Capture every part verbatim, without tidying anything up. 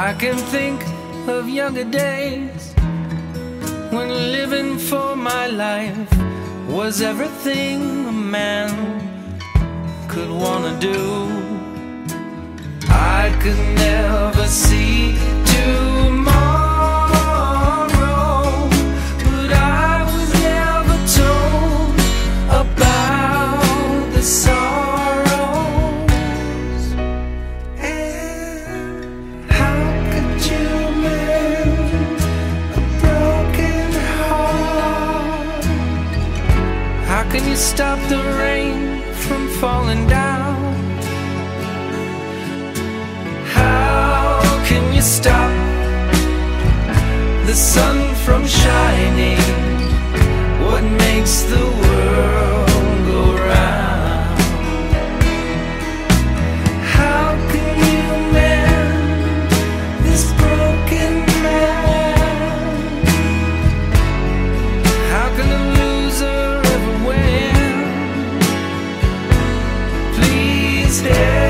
I can think of younger days when living for my life was everything a man could wanna do. I could never see tomorrow, but I was never told about the sorrows. And how could you mend a broken heart? How can you stop the rain from falling down? Can you stop the sun from shining? What makes the world go round? How can you mend this broken man? How can a loser ever win? Please help.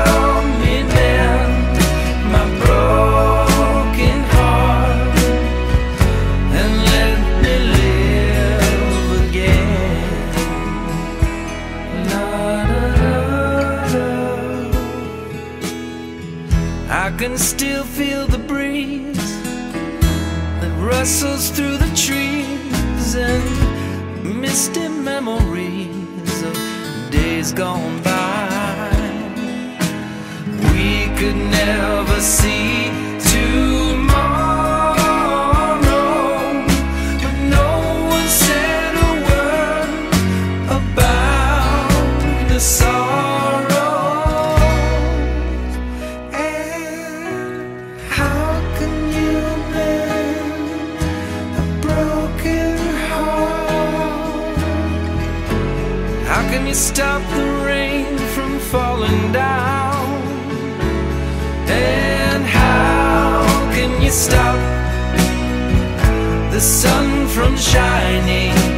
I can still feel the breeze that rustles through the trees, and misty memories of days gone by. We could never see tomorrow, but no one said a word about the sorrow. How can you stop the rain from falling down? And how can you stop the sun from shining?